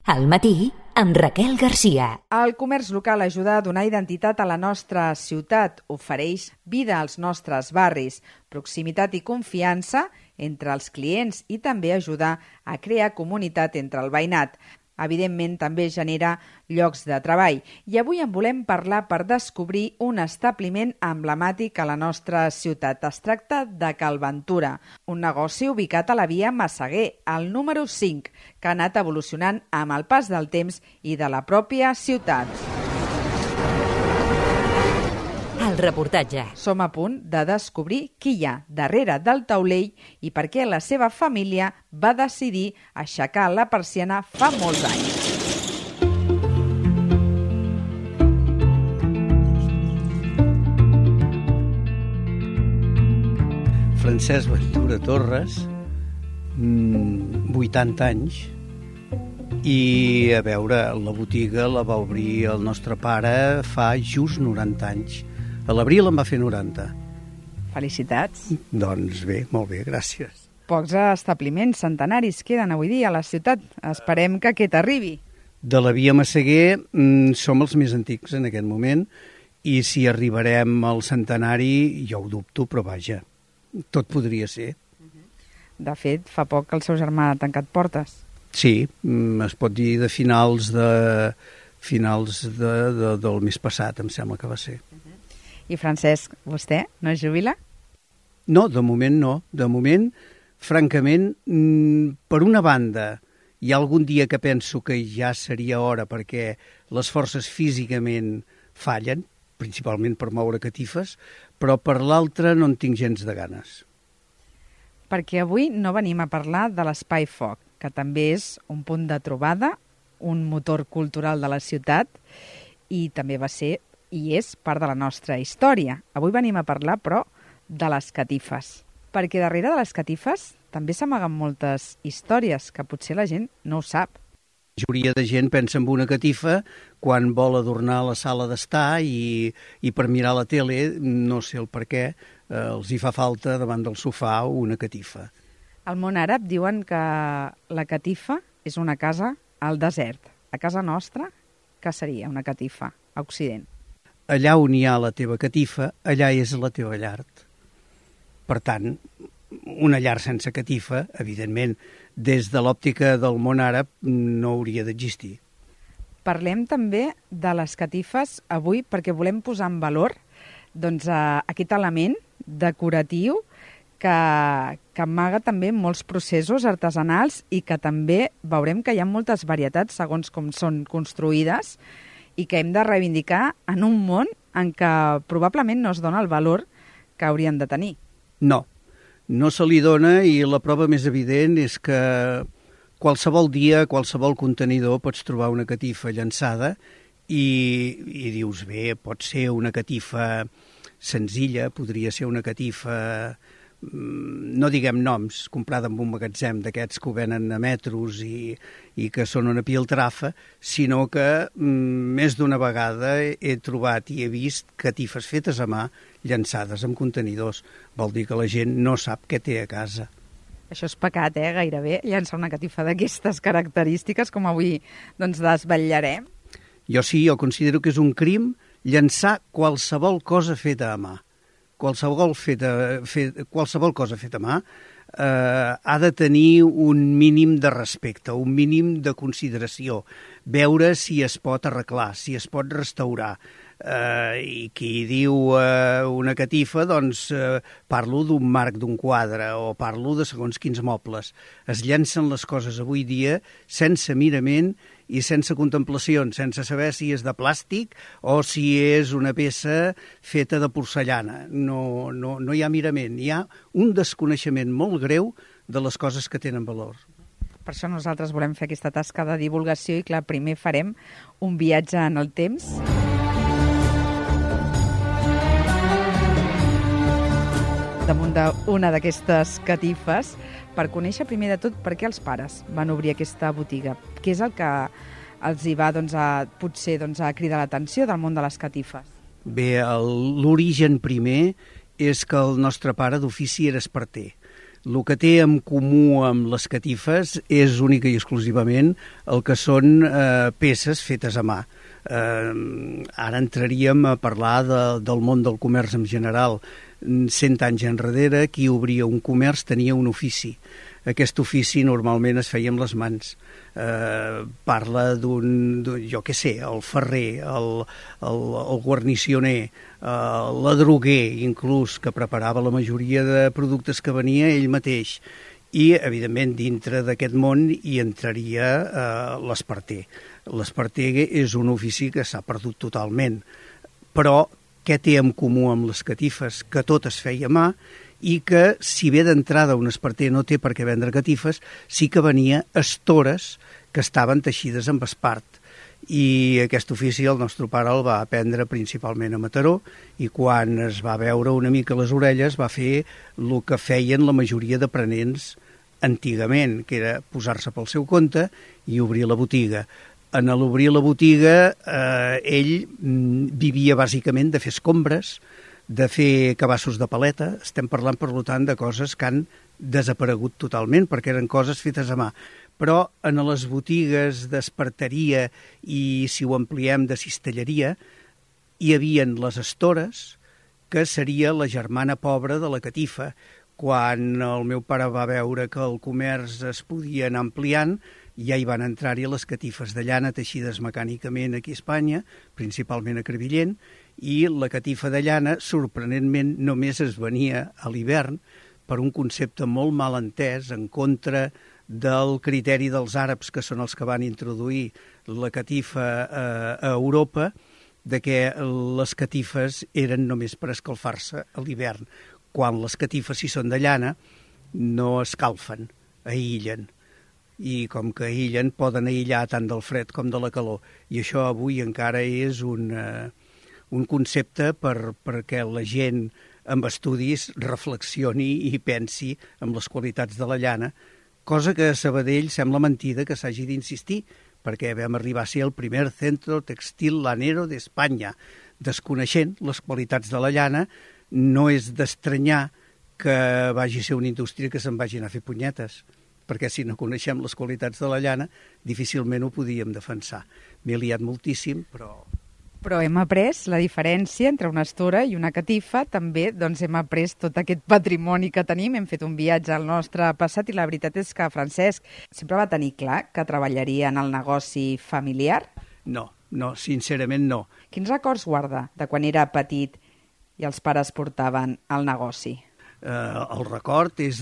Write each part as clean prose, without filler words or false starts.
Al matí, amb Raquel Garcia. El comerç local ajuda a donar identitat a la nostra ciutat, ofereix vida als nostres barris, proximitat i confiança entre els clients i també ajuda a crear comunitat entre el veïnat. Evidentment, també genera llocs de treball. I avui en volem parlar per descobrir un establiment emblemàtic a la nostra ciutat. Es tracta de Cal Ventura, un negoci ubicat a la via Massaguer, al número 5, que ha anat evolucionant amb el pas del temps i de la pròpia ciutat. El reportatge. Som a punt de descobrir qui hi ha darrere del taulell i per què la seva família va decidir aixecar la persiana fa molts anys. Francesc Ventura Torres, 80 anys, i a veure, la botiga la va obrir el nostre pare fa just 90 anys. A l'abril en va fer 90. Felicitats. Doncs bé, molt bé, gràcies. Pocs establiments centenaris queden avui dia a la ciutat. Esperem que aquest arribi. De la via Massaguer som els més antics en aquest moment i si arribarem al centenari, jo ho dubto, però vaja, tot podria ser. De fet, fa poc que el seu germà ha tancat portes. Sí, es pot dir de finals del mes passat, em sembla que va ser. I Francesc, vostè no es jubila? No, de moment no. De moment, francament, per una banda, hi ha algun dia que penso que ja seria hora perquè les forces físicament fallen, principalment per moure catifes, però per l'altra no en tinc gens de ganes. Perquè avui no venim a parlar de l'Espai Foc, que també és un punt de trobada, un motor cultural de la ciutat i també va ser i és part de la nostra història. Avui venim a parlar, però, de les catifes. Perquè darrere de les catifes també s'amaguen moltes històries que potser la gent no ho sap. La majoria de gent pensa en una catifa quan vol adornar la sala d'estar i per mirar la tele, no sé el per què, els hi fa falta davant del sofà una catifa. Al món àrab diuen que la catifa és una casa al desert. A casa nostra, què seria una catifa a Occident? Allà on hi ha la teva catifa, allà és la teva llar. Per tant, una llar sense catifa, evidentment, des de l'òptica del món àrab, no hauria d'existir. Parlem també de les catifes avui perquè volem posar en valor aquest element decoratiu que amaga també molts processos artesanals i que també veurem que hi ha moltes varietats segons com són construïdes i que hem de reivindicar en un món en què probablement no es dona el valor que haurien de tenir. No se li dona i la prova més evident és que qualsevol dia, qualsevol contenidor pots trobar una catifa llançada i dius, bé, pot ser una catifa senzilla, podria ser una catifa, no diguem noms, comprada en un magatzem d'aquests que ho venen a metros i que són una piltrafa, sinó que més d'una vegada he trobat i he vist catifes fetes a mà llançades en contenidors. Vol dir que la gent no sap què té a casa. Això és pecat, gairebé, llançar una catifa d'aquestes característiques, com avui desvetllarem. Jo considero que és un crim llançar qualsevol cosa feta a mà. Qualsevol cosa feta a mà ha de tenir un mínim de respecte, un mínim de consideració, veure si es pot arreglar, si es pot restaurar. I qui diu una catifa, doncs parlo d'un marc d'un quadre o parlo de segons quins mobles. Es llancen les coses avui dia sense mirament i sense contemplacions, sense saber si és de plàstic o si és una peça feta de porcellana. No hi ha mirament, hi ha un desconeixement molt greu de les coses que tenen valor. Per això nosaltres volem fer aquesta tasca de divulgació i, clar, primer farem un viatge en el temps. Damunt d'una d'aquestes catifes per conèixer primer de tot per què els pares van obrir aquesta botiga. Què és el que els hi va potser a cridar l'atenció del món de les catifes? Bé, l'origen primer és que el nostre pare d'ofici era esparter. El que té en comú amb les catifes és única i exclusivament el que són peces fetes a mà. Ara entraríem a parlar del món del comerç en general. 100 anys enrere, qui obria un comerç tenia un ofici. Aquest ofici normalment es feia amb les mans. Parla jo què sé, el ferrer, el guarnicioner, l'adroguer, inclús, que preparava la majoria de productes que venia ell mateix. I, evidentment, dintre d'aquest món hi entraria l'esparter. L'esparter és un ofici que s'ha perdut totalment. Però què té en comú amb les catifes? Que tot es feia a mà i que, si bé d'entrada un esparter no té per què vendre catifes, sí que venia estores que estaven teixides amb espart. I aquest ofici el nostre pare el va aprendre principalment a Mataró i quan es va veure una mica les orelles va fer el que feien la majoria d'aprenents antigament, que era posar-se pel seu compte i obrir la botiga. En l'obrir la botiga ell vivia bàsicament de fer escombres, de fer cabassos de paleta. Estem parlant, per tant, de coses que han desaparegut totalment perquè eren coses fetes a mà. Però en les botigues d'esparteria i, si ho ampliem, de cistelleria, hi havien les estores, que seria la germana pobra de la catifa. Quan el meu pare va veure que el comerç es podia anar ampliant, ja hi van entrar-hi les catifes de llana teixides mecànicament aquí a Espanya, principalment a Crevillent, i la catifa de llana, sorprenentment, només es venia a l'hivern per un concepte molt mal entès en contra del criteri dels àrabs, que són els que van introduir la catifa a Europa, de que les catifes eren només per escalfar-se a l'hivern, quan les catifes, si són de llana, no escalfen, aïllen. I com que aïllen, poden aïllar tant del fred com de la calor. I això avui encara és un concepte perquè la gent amb estudis reflexioni i pensi en les qualitats de la llana, cosa que a Sabadell sembla mentida que s'hagi d'insistir, perquè vam arribar a ser el primer centre textil lanero d'Espanya. Desconeixent les qualitats de la llana, no és d'estranyar que vagi a ser una indústria que se'n vagin a fer punyetes, perquè si no coneixem les qualitats de la llana, difícilment ho podíem defensar. M'he liat moltíssim, però... Però hem après la diferència entre una estora i una catifa. També hem après tot aquest patrimoni que tenim. Hem fet un viatge al nostre passat i la veritat és que Francesc sempre va tenir clar que treballaria en el negoci familiar. No, sincerament no. Quins records guarda de quan era petit i els pares portaven el negoci? El record és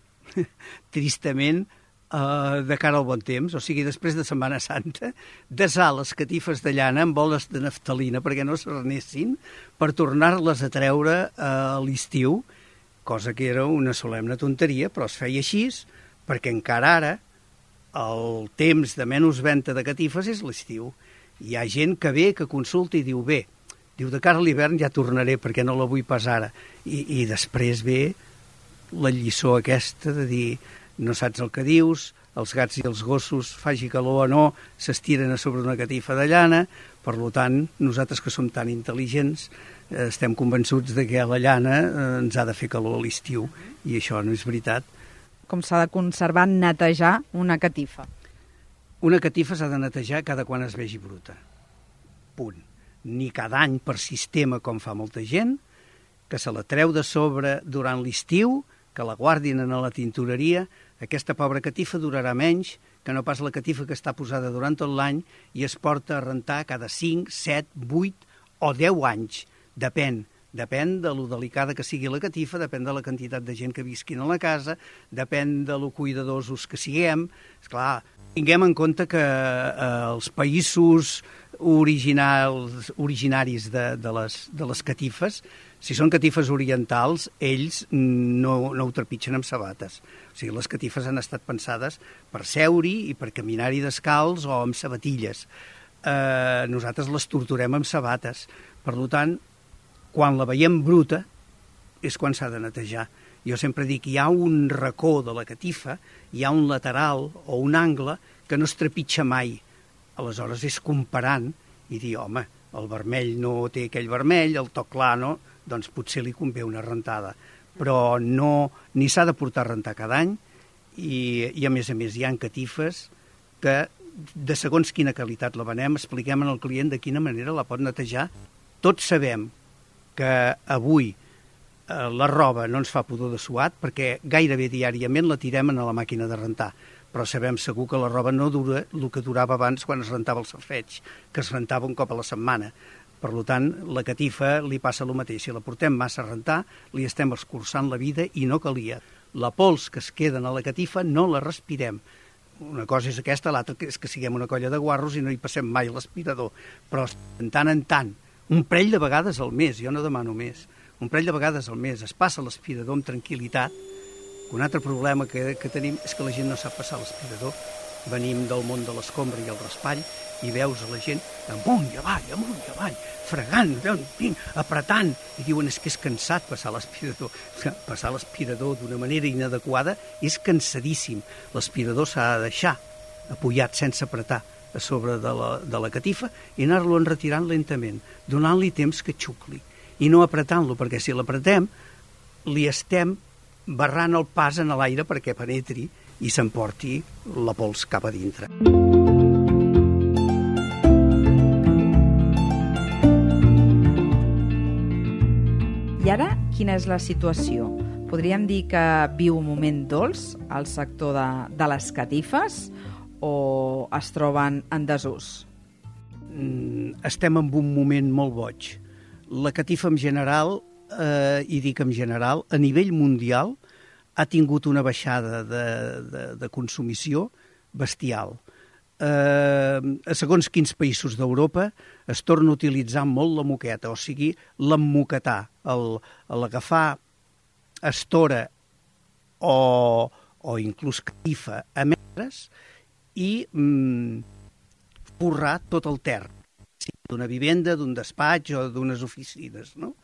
tristament, de cara al bon temps, o sigui, després de Setmana Santa, desar les catifes de llana amb boles de naftalina perquè no s'arnessin, per tornar-les a treure a l'estiu, cosa que era una solemne tonteria, però es feia així, perquè encara ara el temps de menys venda de catifes és l'estiu. Hi ha gent que ve, que consulta i diu, de cara a l'hivern ja tornaré perquè no la vull pas ara. I després ve la lliçó aquesta de dir, no saps el que dius, els gats i els gossos, faci calor o no, s'estiren a sobre una catifa de llana. Per tant, nosaltres que som tan intel·ligents estem convençuts de que la llana ens ha de fer calor a l'estiu, i això no és veritat. Com s'ha de conservar, netejar una catifa? Una catifa s'ha de netejar cada quan es vegi bruta. Punt. Ni cada any per sistema, com fa molta gent, que se la treu de sobre durant l'estiu, que la guardin a la tintoreria. Aquesta pobra catifa durarà menys que no pas la catifa que està posada durant tot l'any i es porta a rentar cada 5, 7, 8 o 10 anys. Depèn de lo delicada que sigui la catifa, depèn de la quantitat de gent que visquin a la casa, depèn de lo cuidadosos que siguem. Esclar, tinguem en compte que els països originaris de les catifes, si són catifes orientals, ells no ho trepitgen amb sabates. O sigui, les catifes han estat pensades per seure-hi i per caminar-hi descalç o amb sabatilles. Nosaltres les torturem amb sabates. Per tant, quan la veiem bruta és quan s'ha de netejar. Jo sempre dic que hi ha un racó de la catifa, hi ha un lateral o un angle que no es trepitja mai. Aleshores és comparant i dir, home, el vermell no té aquell vermell, el toc clar no, doncs potser li convé una rentada. però no, ni s'ha de portar a rentar cada any, i a més hi ha catifes que de segons quina qualitat la venem, expliquem al client de quina manera la pot netejar. Tots sabem que avui la roba no ens fa pudor de suat perquè gairebé diàriament la tirem a la màquina de rentar, però sabem segur que la roba no dura el que durava abans quan es rentava el safareig, que es rentava un cop a la setmana. Per tant, la catifa li passa el mateix. Si la portem massa a rentar, li estem escurçant la vida i no calia. La pols que es queda a la catifa no la respirem. Una cosa és aquesta, l'altra és que siguem una colla de guarros i no hi passem mai l'aspirador. Però de tant en tant, un parell de vegades al mes, jo no demano més, un parell de vegades al mes es passa l'aspirador amb tranquil·litat. Un altre problema que tenim és que la gent no sap passar l'aspirador. Venim del món de l'escombra i el raspall i veus a la gent amunt i avall, fregant, apretant, i diuen és que és cansat passar l'aspirador. Passar l'aspirador d'una manera inadequada és cansadíssim. L'aspirador s'ha de deixar apujat sense apretar a sobre de la catifa i anar-lo enretirant lentament, donant-li temps que xucli i no apretant-lo, perquè si l'apretem li estem barrant el pas en l'aire perquè penetri i s'emporti la pols cap a dintre. I ara, quina és la situació? Podríem dir que viu un moment dolç al sector de les catifes o es troben en desús? Estem en un moment molt boig. La catifa en general, i dic en general, a nivell mundial, ha tingut una baixada de consumició bestial. A segons quins països d'Europa es torna a utilitzar molt la moqueta, o sigui, l'emmoquetar, l'agafar estora o inclús catifa a metres i forrar tot el terra, sigui d'una vivenda, d'un despatx o d'unes oficines, no?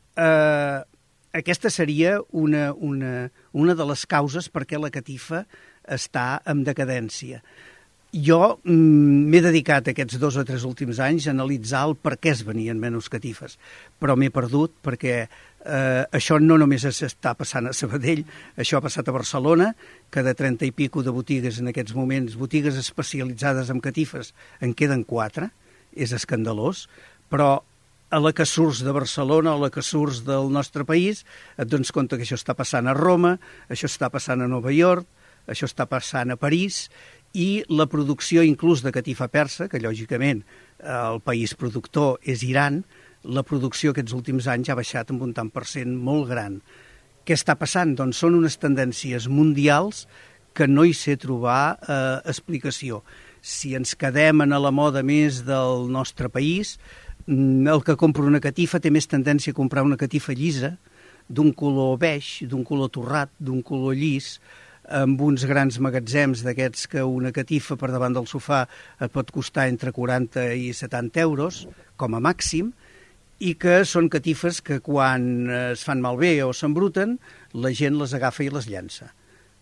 Aquesta seria una de les causes perquè la catifa està en decadència. Jo m'he dedicat aquests 2 o 3 últims anys a analitzar el per què es venien menys catifes, però m'he perdut perquè això no només està passant a Sabadell, això ha passat a Barcelona, que de 30 i pico de botigues en aquests moments, botigues especialitzades en catifes, en queden 4, és escandalós, però a la que surts de Barcelona o a la que surts del nostre país, et dones compte que això està passant a Roma, això està passant a Nova York, això està passant a París, i la producció inclús de catifa persa, que lògicament el país productor és Iran, la producció aquests últims anys ha baixat en un tant per cent molt gran. Què està passant? Doncs són unes tendències mundials que no hi sé trobar explicació. Si ens quedem en la moda més del nostre país, el que compra una catifa té més tendència a comprar una catifa llisa, d'un color beix, d'un color torrat, d'un color llis, amb uns grans magatzems d'aquests que una catifa per davant del sofà et pot costar entre 40 i 70 euros, com a màxim, i que són catifes que quan es fan malbé o s'embruten, la gent les agafa i les llança.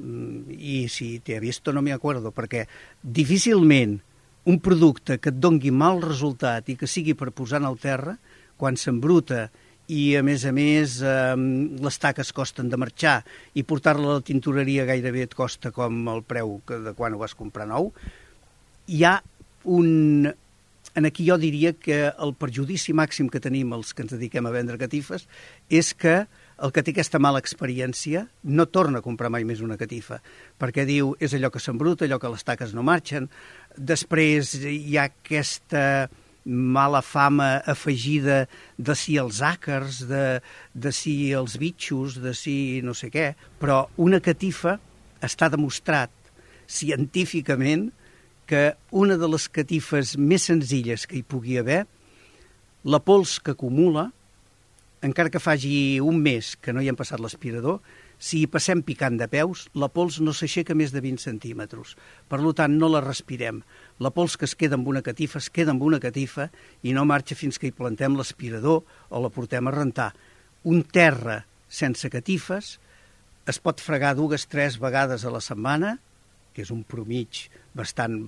I si t'he vist no m'hi acuerdo, perquè difícilment un producte que et dongui mal resultat i que sigui per posar al terra, quan s'embruta i, a més, les taques costen de marxar i portar-la a la tintoreria gairebé et costa com el preu de quan ho vas comprar nou, hi ha un... Aquí jo diria que el perjudici màxim que tenim els que ens dediquem a vendre catifes és que el que té aquesta mala experiència no torna a comprar mai més una catifa, perquè diu, és allò que s'embruta, allò que les taques no marxen. Després hi ha aquesta mala fama afegida de si els àcars, de si els bitxos, de si no sé què, però una catifa està demostrat científicament que una de les catifes més senzilles que hi pugui haver, la pols que acumula, encara que faci un mes que no hi hem passat l'aspirador, si hi passem picant de peus, la pols no s'aixeca més de 20 centímetres. Per tant, no la respirem. La pols que es queda amb una catifa es queda amb una catifa i no marxa fins que hi plantem l'aspirador o la portem a rentar. Un terra sense catifes es pot fregar 2-3 vegades a la setmana, que és un promig bastant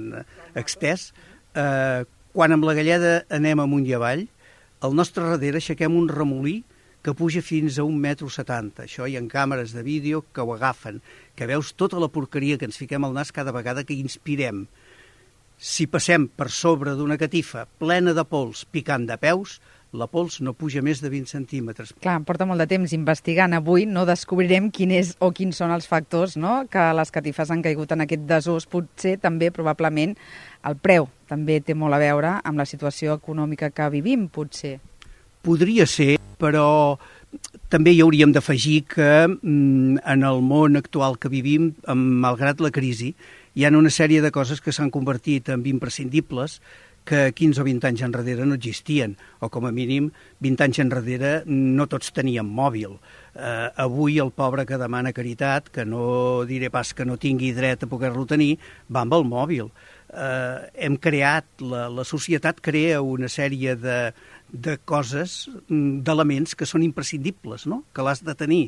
extès. Quan amb la galleda anem amunt i avall, al nostre darrere aixequem un remolí que puja fins a 1,70 m. Això hi ha càmeres de vídeo que ho agafen, que veus tota la porqueria que ens fiquem al nas cada vegada que inspirem. Si passem per sobre d'una catifa plena de pols picant de peus, la pols no puja més de 20 centímetres. Clar, porta molt de temps investigant. Avui no descobrirem quins són els factors, no?, que les catifes han caigut en aquest desús. Potser també, probablement, el preu també té molt a veure amb la situació econòmica que vivim, potser. Podria ser, però també hi hauríem d'afegir que en el món actual que vivim, malgrat la crisi, hi ha una sèrie de coses que s'han convertit en imprescindibles que 15 o 20 anys enrere no existien, o com a mínim 20 anys enrere no tots teníem mòbil. Avui el pobre que demana caritat, que no diré pas que no tingui dret a poder-lo tenir, va amb el mòbil. Hem creat, la societat crea una sèrie de coses, d'elements que són imprescindibles, no?, que l'has de tenir.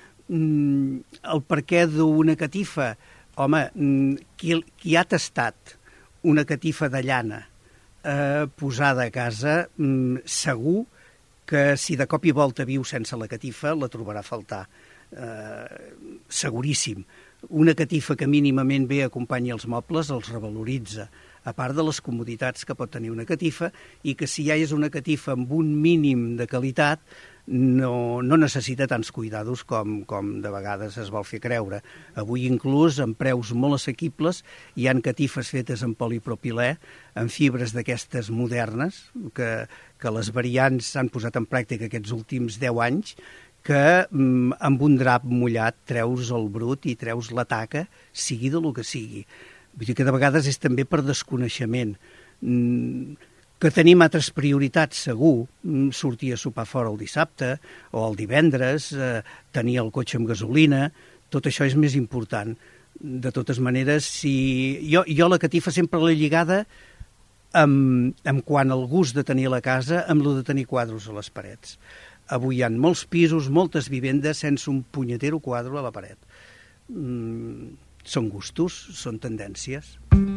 El perquè d'una catifa, home, qui ha tastat una catifa de llana posada a casa, segur que si de cop i volta viu sense la catifa la trobarà a faltar, seguríssim. Una catifa que mínimament bé acompanya els mobles els revaloritza, a part de les comoditats que pot tenir una catifa, i que si ja és una catifa amb un mínim de qualitat no necessita tants cuidados com de vegades es vol fer creure. Avui inclús amb preus molt assequibles hi han catifes fetes amb polipropilè, amb fibres d'aquestes modernes, que les variants s'han posat en pràctica aquests últims 10 anys, que amb un drap mullat treus el brut i treus la taca, sigui de lo que sigui. Vull dir que de vegades és també per desconeixement. Que tenim altres prioritats, segur, sortir a sopar fora el dissabte o el divendres, tenir el cotxe amb gasolina, tot això és més important. De totes maneres, jo la catifa sempre l'he lligada amb quant al gust de tenir la casa, amb lo de tenir quadros a les parets. Avui hi ha molts pisos, moltes vivendes sense un punyetero quadre a la paret. Són gustos, són tendències.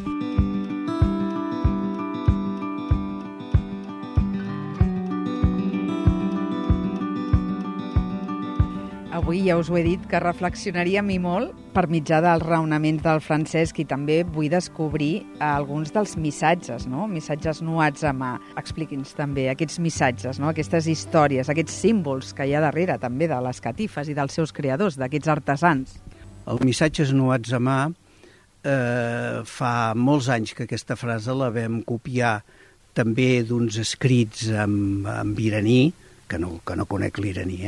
Avui ja us ho he dit, que reflexionaríem i molt per mitjà dels raonaments del Francesc, i també vull descobrir alguns dels missatges, no?, missatges nuats a mà. Expliqui'ns també aquests missatges, no?, aquestes històries, aquests símbols que hi ha darrere també de les catifes i dels seus creadors, d'aquests artesans. Els missatges nuats a mà, fa molts anys que aquesta frase la vam copiar també d'uns escrits en iraní, que no conec l'iraní,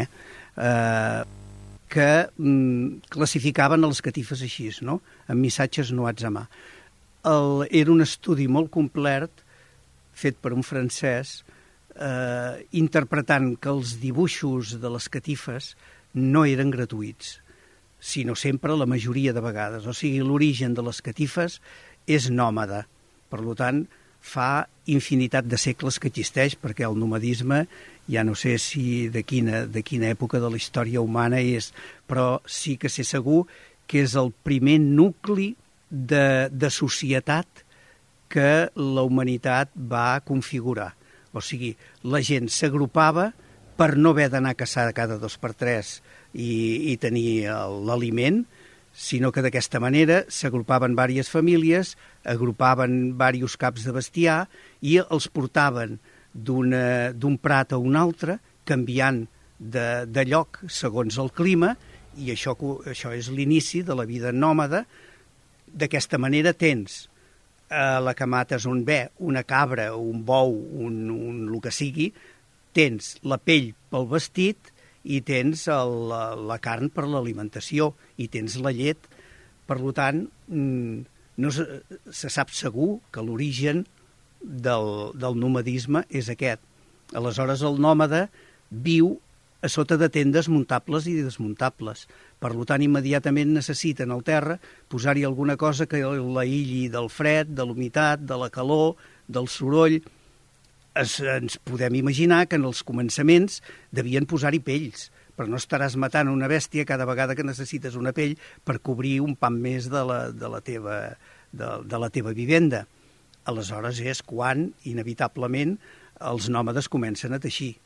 que classificaven les catifes així, no?, amb missatges nuats a mà. Era un estudi molt complet, fet per un francès, interpretant que els dibuixos de les catifes no eren gratuïts, sinó sempre, la majoria de vegades. O sigui, l'origen de les catifes és nòmada. Per tant, fa infinitat de segles que existeix, perquè el nomadisme, ja no sé si de quina època de la història humana és, però sí que sé segur que és el primer nucli de societat que la humanitat va configurar. O sigui, la gent s'agrupava per no haver d'anar a caçar cada 2 per 3 i tenir l'aliment, sinó que d'aquesta manera s'agrupaven diverses famílies, agrupaven diversos caps de bestiar i els portaven d'un prat a un altre, canviant de lloc segons el clima, i això és l'inici de la vida nòmada. D'aquesta manera tens a la que mates on ve una cabra, un bou, el que sigui, tens la pell pel vestit i tens la carn per l'alimentació i tens la llet. Per tant, no se sap segur que l'origen del nomadisme és aquest. Aleshores, el nòmada viu a sota de tendes muntables i desmuntables. Per tant, immediatament necessiten al terra posar-hi alguna cosa que l'aïlli del fred, de l'humitat, de la calor, del soroll. Ens podem imaginar que en els començaments devien posar-hi pells, però no estaràs matant una bèstia cada vegada que necessites una pell per cobrir un pam més de la teva vivenda. Aleshores és quan, inevitablement, els nòmades comencen a teixir.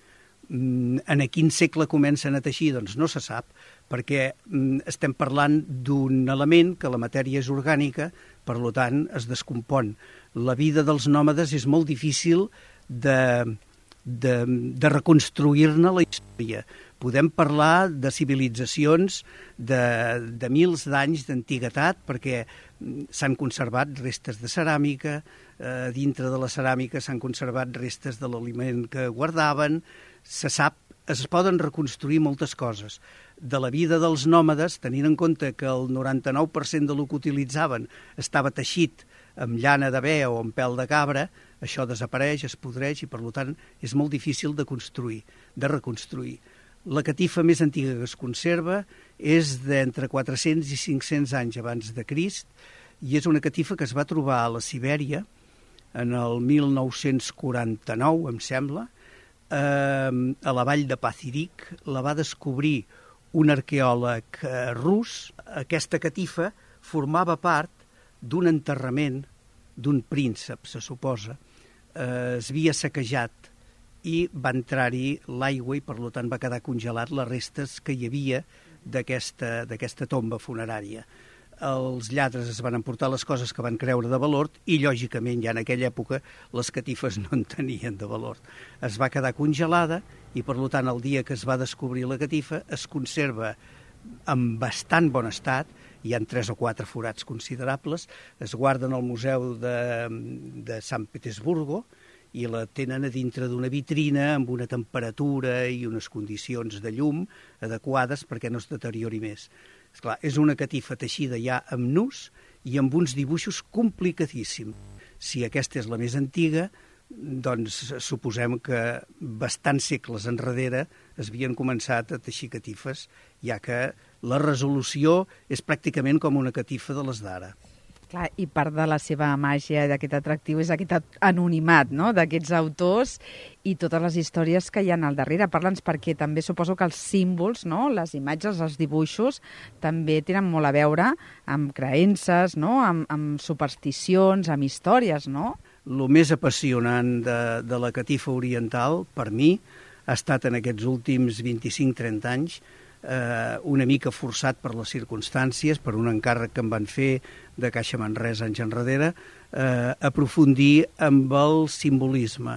En quin segle comencen a teixir? Doncs no se sap, perquè estem parlant d'un element que la matèria és orgànica, per tant es descompon. La vida dels nòmades és molt difícil de reconstruir-ne la història. Podem parlar de civilitzacions de mils d'anys d'antiguitat, perquè s'han conservat restes de ceràmica, dintre de la ceràmica s'han conservat restes de l'aliment que guardaven, se sap, es poden reconstruir moltes coses. De la vida dels nòmades, tenint en compte que el 99% de lo que utilitzaven estava teixit amb llana de bé o amb pèl de cabra, això desapareix, es podreix i, per tant, és molt difícil de reconstruir. La catifa més antiga que es conserva és d'entre 400 i 500 anys abans de Crist i és una catifa que es va trobar a la Sibèria en el 1949, em sembla, a la vall de Pacific. La va descobrir un arqueòleg rus. Aquesta catifa formava part d'un enterrament d'un príncep, se suposa. Es havia saquejat i va entrar-hi l'aigua i, per tant, va quedar congelat les restes que hi havia d'aquesta tomba funerària. Els lladres es van emportar les coses que van creure de valor i, lògicament, ja en aquella època les catifes no en tenien de valor. Es va quedar congelada i, per tant, el dia que es va descobrir la catifa es conserva en bastant bon estat. Hi ha 3 o 4 forats considerables. Es guarden al Museu de Sant Petersburgo i la tenen a dintre d'una vitrina amb una temperatura i unes condicions de llum adequades perquè no es deteriori més. Esclar, és una catifa teixida ja amb nus i amb uns dibuixos complicadíssims. Si aquesta és la més antiga, doncs suposem que bastants segles enrere es havien començat a teixir catifes, ja que la resolució és pràcticament com una catifa de les d'ara. Clar, i part de la seva màgia, d'aquest atractiu, és aquest anonimat, no?, d'aquests autors i totes les històries que hi ha al darrere. Parla'ns, perquè també suposo que els símbols, no?, les imatges, els dibuixos, també tenen molt a veure amb creences, no?, amb supersticions, amb històries, no? El més apassionant de la catifa oriental, per mi, ha estat en aquests últims 25-30 anys, una mica forçat per les circumstàncies, per un encàrrec que em van fer de Caixa Manresa anys enrere, aprofundir amb el simbolisme.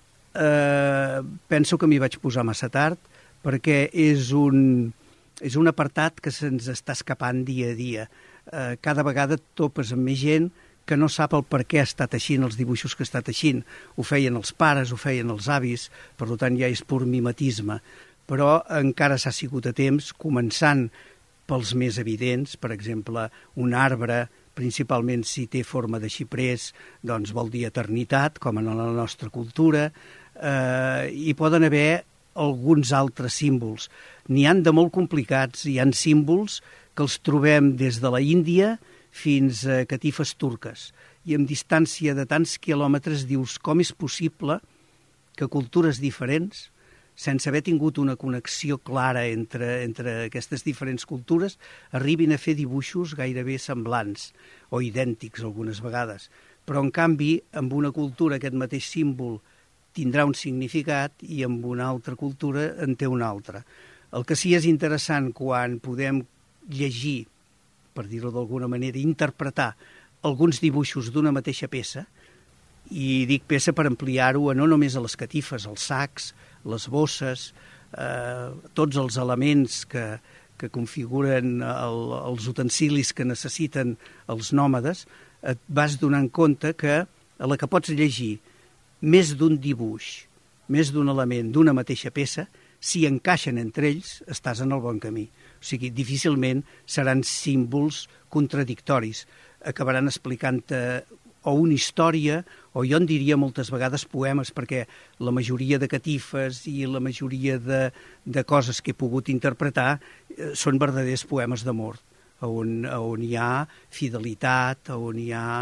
Penso que m'hi vaig posar massa tard, perquè és un apartat que se'ns està escapant dia a dia. Cada vegada topes amb més gent que no sap el per què està teixint els dibuixos que està teixint. Ho feien els pares, ho feien els avis, per tant ja és pur mimetisme. Però encara s'ha sigut a temps, començant pels més evidents, per exemple, un arbre, principalment si té forma de xiprers, doncs vol dir eternitat, com en la nostra cultura. Hi poden haver alguns altres símbols. N'hi han de molt complicats, hi han símbols que els trobem des de la Índia fins a catifes turques. I amb distància de tants quilòmetres dius com és possible que cultures diferents, sense haver tingut una connexió clara entre aquestes diferents cultures, arribin a fer dibuixos gairebé semblants o idèntics algunes vegades. Però, en canvi, amb una cultura aquest mateix símbol tindrà un significat i amb una altra cultura en té un altre. El que sí és interessant quan podem llegir, per dir-ho d'alguna manera, interpretar alguns dibuixos d'una mateixa peça, i dic peça per ampliar-ho no només a les catifes, als sacs, les bosses, tots els elements que configuren els utensilis que necessiten els nòmades, et vas donant compte que a la que pots llegir més d'un dibuix, més d'un element d'una mateixa peça, si encaixen entre ells, estàs en el bon camí. O sigui, difícilment seran símbols contradictoris. Acabaran explicant-te o una història, o jo en diria moltes vegades poemes, perquè la majoria de catifes i la majoria de coses que he pogut interpretar són verdaders poemes d'amor, on hi ha fidelitat, on hi ha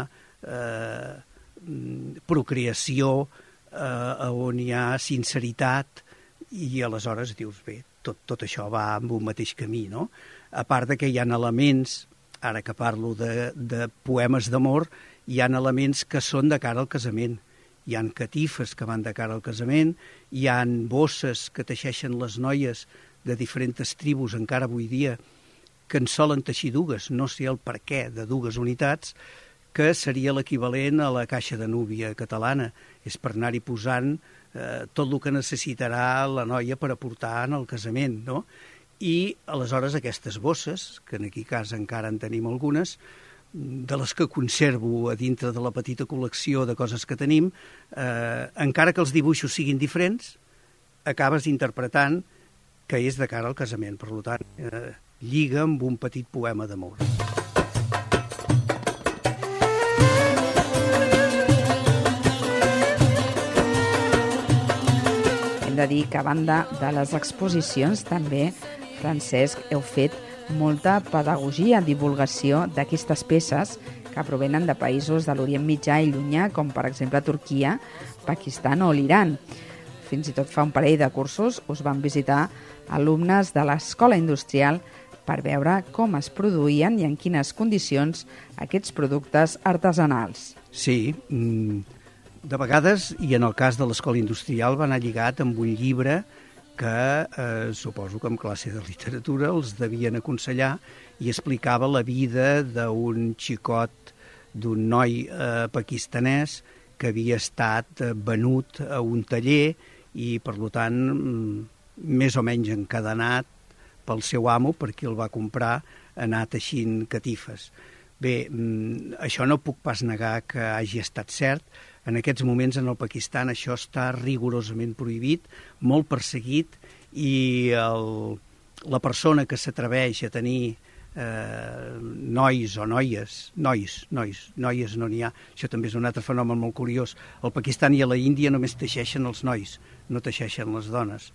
procreació, on hi ha sinceritat, i aleshores dius, bé, tot això va amb un mateix camí, no? A part de que hi ha elements, ara que parlo de poemes d'amor, hi ha elements que són de cara al casament hi han catifes que van de cara al casament, hi han bosses que teixeixen les noies de diferents tribus encara avui dia, que en solen teixir dues, no sé el per què de dues unitats, que seria l'equivalent a la caixa de núvia catalana. És per anar-hi posant tot el que necessitarà la noia per aportar en el casament, no? I aleshores aquestes bosses, que en aquest cas encara en tenim algunes, de les que conservo a dintre de la petita col·lecció de coses que tenim, encara que els dibuixos siguin diferents, acabes interpretant que és de cara al casament. Per tant, lliga amb un petit poema d'amor. Hem de dir que a banda de les exposicions també, Francesc, heu fet molta pedagogia, divulgació d'aquestes peces que provenen de països de l'Orient Mitjà i llunyà, com per exemple Turquia, Pakistan o l'Iran. Fins i tot fa un parell de cursos us van visitar alumnes de l'Escola Industrial per veure com es produïen i en quines condicions aquests productes artesanals. Sí, de vegades, i en el cas de l'Escola Industrial, va anar lligat amb un llibre que suposo que en classe de literatura els devien aconsellar i explicava la vida d'un xicot, d'un noi pakistanès que havia estat venut a un taller i, per tant, més o menys encadenat pel seu amo, per qui el va comprar, anar teixint catifes. Bé, això no puc pas negar que hagi estat cert. En aquests moments en el Pakistan això està rigorosament prohibit, molt perseguit, i la persona que s'atreveix a tenir nois o noies, noies no n'hi ha, això també és un altre fenomen molt curiós. Al Pakistan i a la Índia només teixeixen els nois, no teixeixen les dones.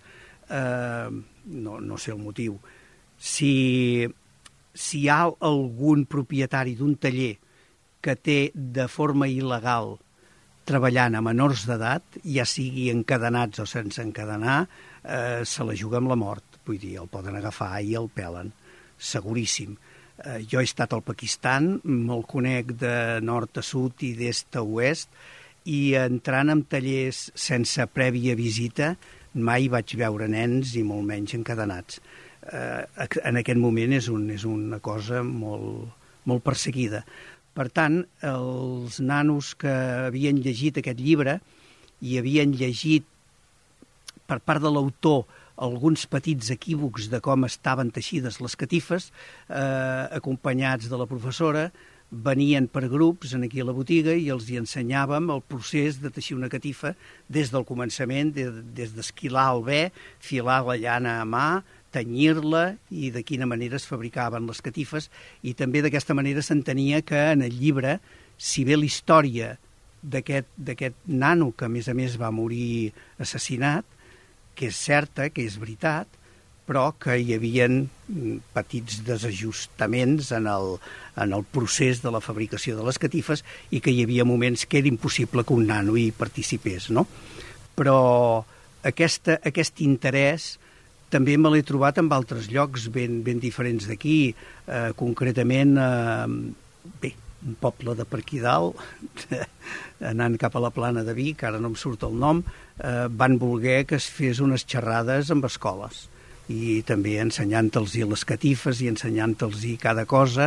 No sé el motiu. Si hi ha algun propietari d'un taller que té de forma il·legal treballant a menors d'edat, ja sigui encadenats o sense encadenar, se la juga amb la mort. Vull dir, el poden agafar i el pelen, seguríssim. Jo he estat al Pakistan, me'l conec de nord a sud i d'est a oest, i entrant en tallers sense prèvia visita mai vaig veure nens i molt menys encadenats. En aquest moment és una cosa molt perseguida. Per tant, els nanos que havien llegit aquest llibre i havien llegit per part de l'autor alguns petits equívocs de com estaven teixides les catifes, acompanyats de la professora, venien per grups aquí a la botiga i els hi ensenyàvem el procés de teixir una catifa des del començament, des d'esquilar el bé, filar la llana a mà, tenyir-la i de quina manera es fabricaven les catifes, i també d'aquesta manera s'entenia que en el llibre, si bé la història d'aquest nano, que a més va morir assassinat, que és certa, que és veritat, però que hi havia petits desajustaments en el procés de la fabricació de les catifes i que hi havia moments que era impossible que un nano hi participés, no? Però aquest interès també me l'he trobat en altres llocs ben diferents d'aquí, concretament, un poble de per aquí dalt, anant cap a la Plana de Vic, ara no em surt el nom, van voler que es fes unes xerrades amb escoles, i també ensenyant-los les catifes i ensenyant-los cada cosa,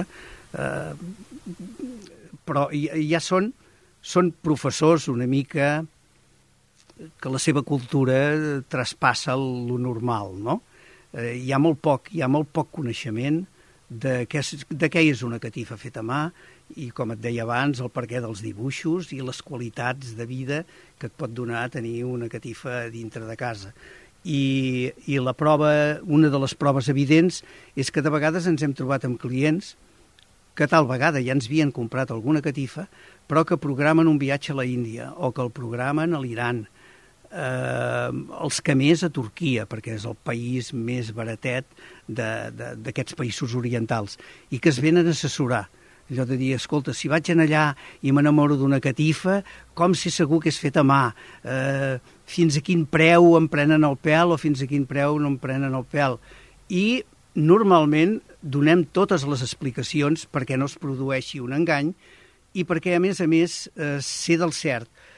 però ja són professors una mica que la seva cultura traspassa lo normal, no? Hi ha molt poc coneixement de què és una catifa feta a mà i, com et deia abans, el perquè dels dibuixos i les qualitats de vida que et pot donar tenir una catifa dintre de casa. I una de les proves evidents és que de vegades ens hem trobat amb clients que tal vegada ja ens havien comprat alguna catifa, però que programen un viatge a la Índia o que el programen a l'Iran, els que més a Turquia, perquè és el país més baratet d'aquests països orientals, i que es venen a assessorar. Allò de dir, escolta, si vaig allà i m'enamoro d'una catifa, com si segur que és feta a mà? Fins a quin preu em prenen el pèl o fins a quin preu no em prenen el pèl? I normalment donem totes les explicacions perquè no es produeixi un engany i perquè, a més, sé del cert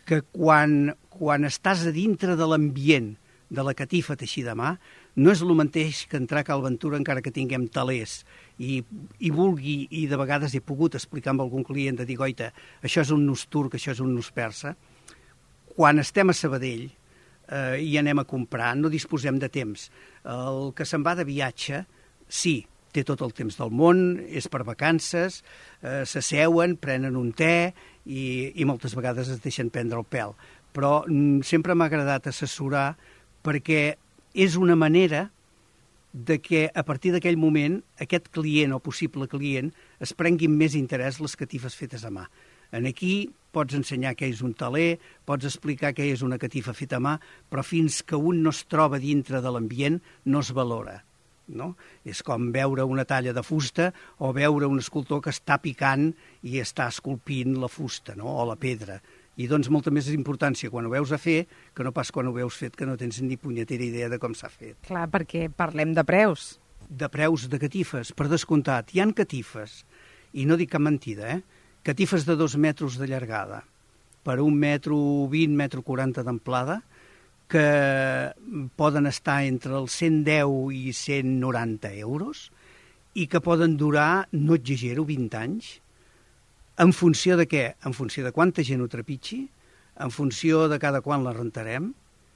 que quan estàs a dintre de l'ambient de la catifa teixida a mà, no és el mateix que entrar a Cal Ventura encara que tinguem talers i vulgui, i de vegades he pogut explicar amb algun client de dir, goita, això és un nus turc, això és un nus persa. Quan estem a Sabadell i anem a comprar, no disposem de temps. El que se'n va de viatge, sí, té tot el temps del món, és per vacances, s'asseuen, prenen un te i moltes vegades es deixen prendre el pèl. Però sempre m'ha agradat assessorar perquè és una manera de que a partir d'aquell moment aquest client o possible client es prenguin més interès les catifes fetes a mà. Aquí pots ensenyar què és un teler, pots explicar què és una catifa feta a mà, però fins que un no es troba dintre de l'ambient no es valora. No? És com veure una talla de fusta o veure un escultor que està picant i està esculpint la fusta, no? O la pedra. I doncs molta més importància quan ho veus a fer que no pas quan ho veus fet, que no tens ni punyetera idea de com s'ha fet. Clar, perquè parlem de preus. De preus de catifes, per descomptat. Hi han catifes, i no dic cap mentida, catifes de 2 metres de llargada per 1,20 m, 1,40 m d'amplada, que poden estar entre els 110 i 190 euros i que poden durar, no exagero, 20 anys. En funció de què? En funció de quanta gent ho trepitgi, en funció de cada quan la rentarem.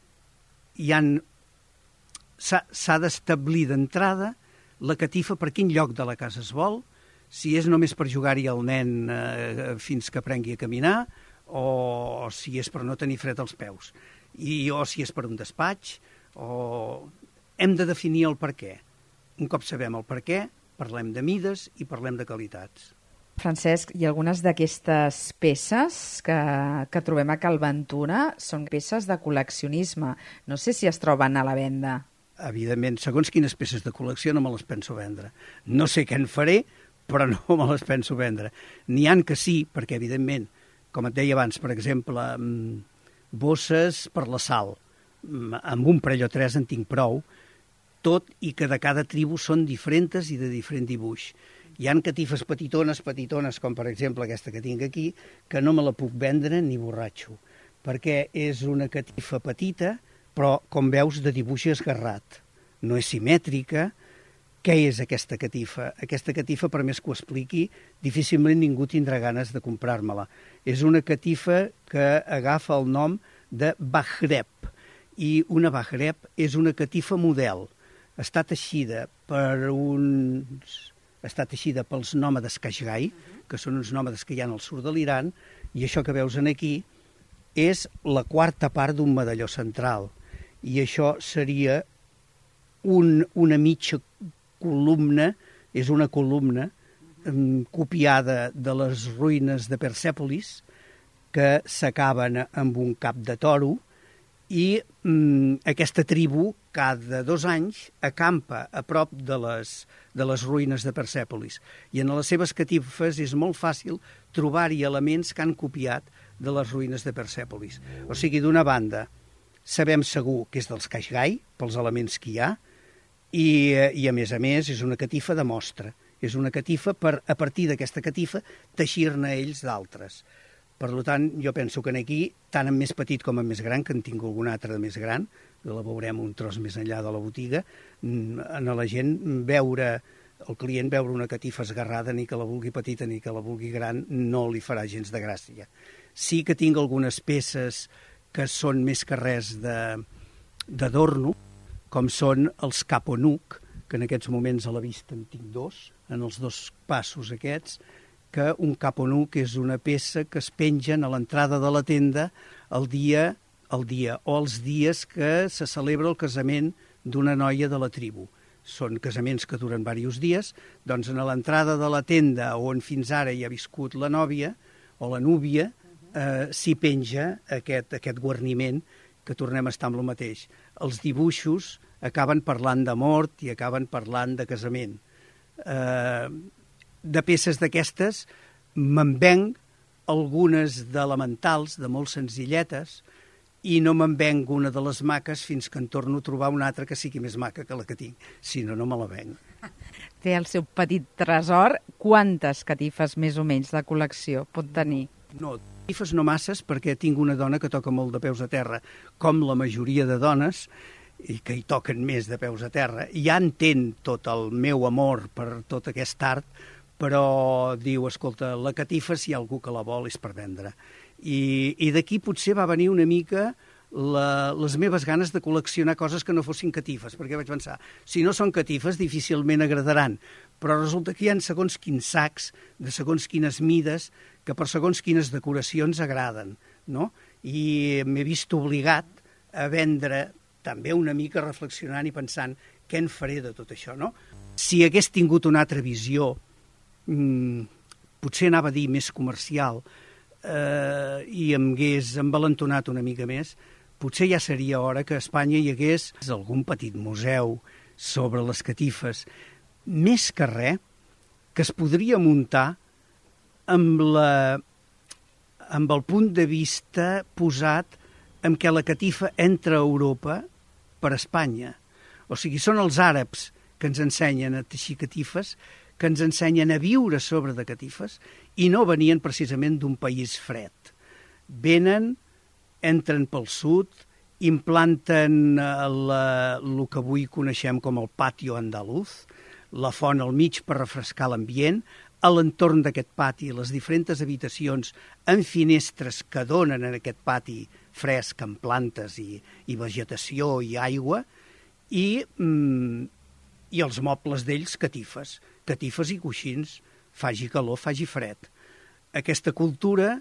S'ha d'establir d'entrada la catifa per quin lloc de la casa es vol, si és només per jugar-hi al nen fins que aprengui a caminar, o si és per no tenir fred als peus, o si és per un despatx, o hem de definir el per què. Un cop sabem el per què, parlem de mides i parlem de qualitats. Francesc, i algunes d'aquestes peces que trobem a Cal Ventura són peces de col·leccionisme. No sé si es troben a la venda. Evidentment, segons quines peces de col·lecció no me les penso vendre. No sé què en faré, però no me les penso vendre. N'hi han que sí, perquè evidentment, com et deia abans, per exemple, bosses per la sal. Amb un parell o 3 en tinc prou, tot i que de cada tribu són diferents i de diferent dibuix. Hi han catifes petitones, com per exemple aquesta que tinc aquí, que no me la puc vendre ni borratxo, perquè és una catifa petita, però, com veus, de dibuix esgarrat. No és simètrica. Què és aquesta catifa? Aquesta catifa, per més que ho expliqui, difícilment ningú tindrà ganes de comprar-me-la. És una catifa que agafa el nom de Bahreb, i una Bahreb és una catifa model. Està teixida pels nòmades Kashgai, que són uns nòmades que hi ha al sud de l'Iran, i això que veus aquí és la 4ª part d'un medalló central. I això seria una mitja columna, és una columna copiada de les ruïnes de Persèpolis, que s'acaben amb un cap de toro, i aquesta tribu cada 2 anys acampa a prop de les ruïnes de Persèpolis. I en les seves catifes és molt fàcil trobar-hi elements que han copiat de les ruïnes de Persèpolis. O sigui, d'una banda, sabem segur que és dels Kashgai, pels elements que hi ha, i a més, és una catifa de mostra. És una catifa per, a partir d'aquesta catifa, teixir-ne ells d'altres. Per tant, jo penso que aquí, tant en més petit com en més gran, que en tinc algun altre de més gran, la veurem un tros més enllà de la botiga, a la gent el client veure una catifa esgarrada, ni que la vulgui petita ni que la vulgui gran, no li farà gens de gràcia. Sí que tinc algunes peces que són més que res d'adorno, com són els caponuk, que en aquests moments a la vista en tinc 2, en els 2 passos aquests, que un caponuk és una peça que es pengen a l'entrada de la tenda el dia o els dies que se celebra el casament d'una noia de la tribu. Són casaments que duren diversos dies, doncs a l'entrada de la tenda on fins ara hi ha viscut la nòvia o la núvia s'hi penja aquest guarniment, que tornem a estar amb el mateix. Els dibuixos acaben parlant de mort i acaben parlant de casament. De peces d'aquestes me'n venc algunes d'elementals, de molt senzilletes, i no me'n venc una de les maques fins que en torno a trobar una altra que sigui més maca que la que tinc. Si no, no me la venc. Té el seu petit tresor. Quantes catifes més o menys de col·lecció pot tenir? No, Catifes no masses, perquè tinc una dona que toca molt de peus a terra, com la majoria de dones, i que hi toquen més de peus a terra. Ja entén tot el meu amor per tot aquest art, però diu, escolta, la catifa, si hi ha algú que la vol, és per vendre. I d'aquí potser va venir una mica les meves ganes de col·leccionar coses que no fossin catifes, perquè vaig pensar, si no són catifes, difícilment agradaran, però resulta que hi ha segons quins sacs, de segons quines mides, que per segons quines decoracions agraden, no? I m'he vist obligat a vendre també una mica reflexionant i pensant què en faré de tot això, no? Si hagués tingut una altra visió, potser anava a dir més comercial, i em hagués envalentonat una mica més, potser ja seria hora que a Espanya hi hagués algun petit museu sobre les catifes, més que res, que es podria muntar amb el punt de vista posat en què la catifa entra a Europa per Espanya. O sigui, són els àrabs que ens ensenyen a teixir catifes, que ens ensenyen a viure sobre de catifes, i no venien precisament d'un país fred. Venen, entren pel sud, implanten el que avui coneixem com el patio andaluz, la font al mig per refrescar l'ambient, a l'entorn d'aquest pati, les diferents habitacions amb finestres que donen en aquest pati fresc amb plantes i vegetació i aigua, i els mobles d'ells catifes i coixins, faci calor, faci fred. Aquesta cultura,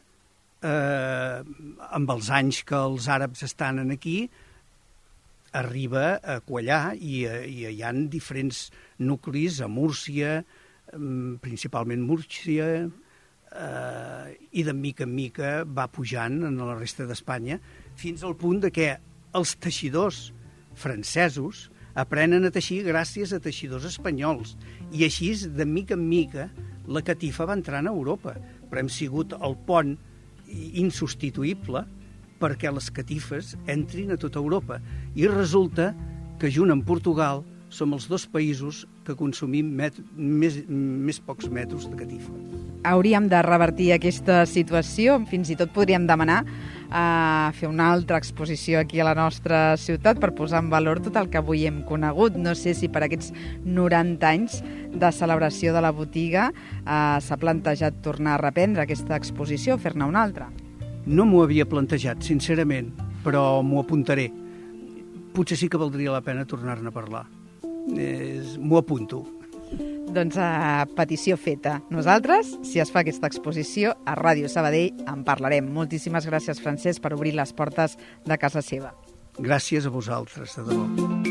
amb els anys que els àrabs estan aquí, arriba a quallar i hi ha diferents nuclis a Múrcia, principalment Múrcia, i de mica en mica va pujant en la resta d'Espanya, fins al punt de que els teixidors francesos aprenen a teixir gràcies a teixidors espanyols. I així, de mica en mica, la catifa va entrant a Europa. Però hem sigut el pont insubstituïble perquè les catifes entrin a tota Europa. I resulta que, junt amb Portugal, som els dos països que consumim més pocs metros de catifa. Hauríem de revertir aquesta situació. Fins i tot podríem demanar fer una altra exposició aquí a la nostra ciutat per posar en valor tot el que avui hem conegut. No sé si per aquests 90 anys de celebració de la botiga s'ha plantejat tornar a reprendre aquesta exposició o fer-ne una altra. No m'ho havia plantejat, sincerament, però m'ho apuntaré. Potser sí que valdria la pena tornar-ne a parlar. M'ho apunto. Doncs petició feta. Nosaltres, si es fa aquesta exposició, a Ràdio Sabadell en parlarem. Moltíssimes gràcies, Francesc, per obrir les portes de casa seva. Gràcies a vosaltres, de debò.